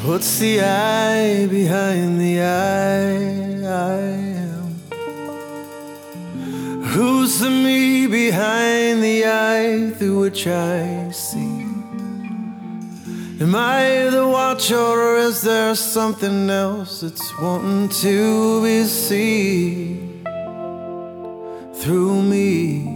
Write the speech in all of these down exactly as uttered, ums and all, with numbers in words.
What's the I behind the I, I am? Who's the me behind the I through which I see? Am I the watcher, or is there something else that's wanting to be seen through me?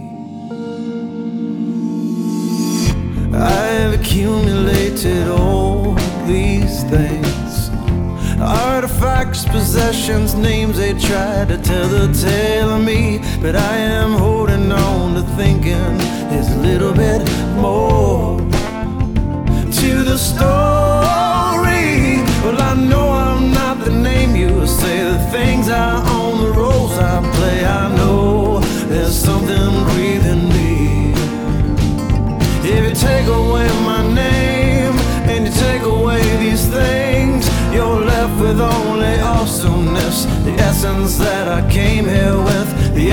I've accumulated all these things, artifacts, possessions, names they try to tell the tale of me, but I am holding on to thinking there's a little bit more to the story. Well, I know I'm not the name you say, the things I own, the roles I play. I know there's something breathing me. If you take away my name and you take away these things, you're left with only awesomeness, the essence that I came here with, the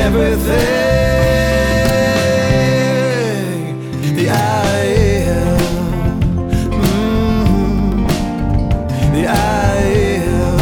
everything, the I am, mm-hmm. the I am,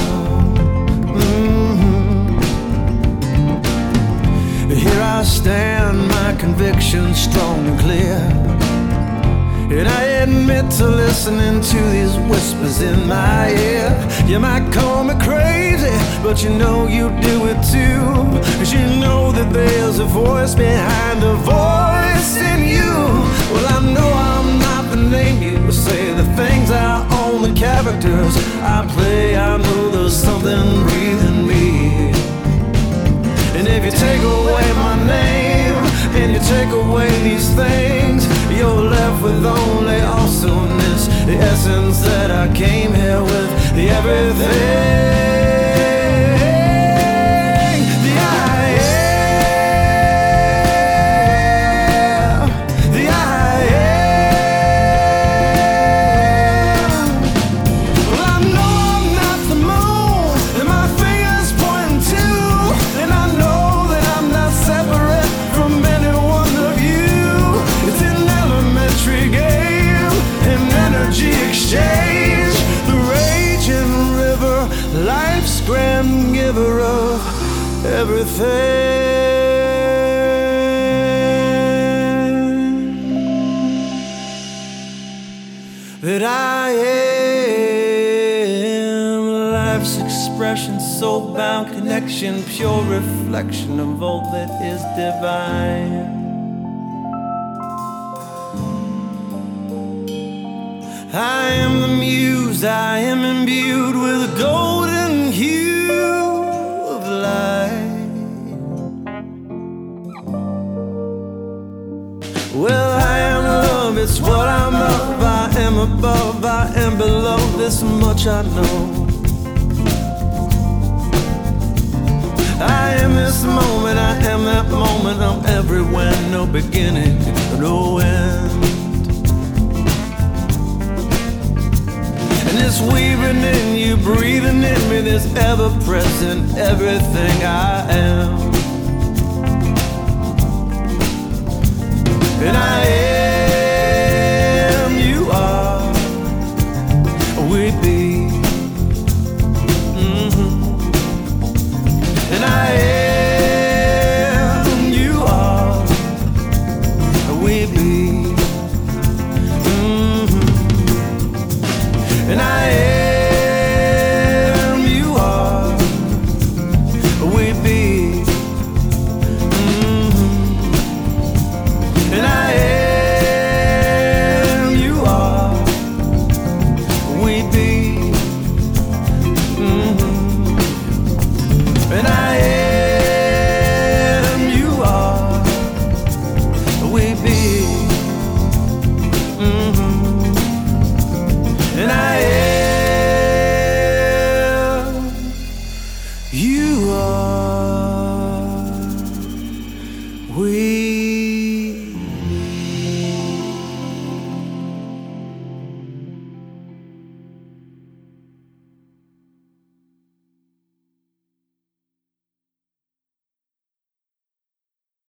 mm-hmm. Here I stand, my conviction strong and clear, and I admit to listening to these whispers in my ear. You might call me crazy, but you know you do it too, 'cause you know that there's a voice behind the voice in you. Well, I know I'm not the name you say, the things I own, the characters I play. I know there's something breathing me. And if you take away my name and you take away these things, you're left with only awesomeness, the essence that I came here with, the everything, the I am, the I am. Well, I know I'm not the moon that my fingers pointing to, and I know that I'm not separate from any one of you. It's an elementary game, an energy exchange, the raging river, life's grand giver of everything that I am. Life's expression, soul-bound connection, pure reflection of all that is divine. I am the muse, I am imbued with a golden hue of light. Well, I am love, it's what I'm of. I am above, I am below, this much I know. I am this moment, I am that moment, I'm everywhere, no beginning, no end. And it's weaving in you, breathing in me, this ever-present everything I am. And I am, you are, we be. Mm-hmm. And I am, you are, we be. And I am, you are, we be. Mm-hmm. And I am, you are, we be. Mm-hmm. And I am, you are, we be. Mm-hmm. And I am, you are, we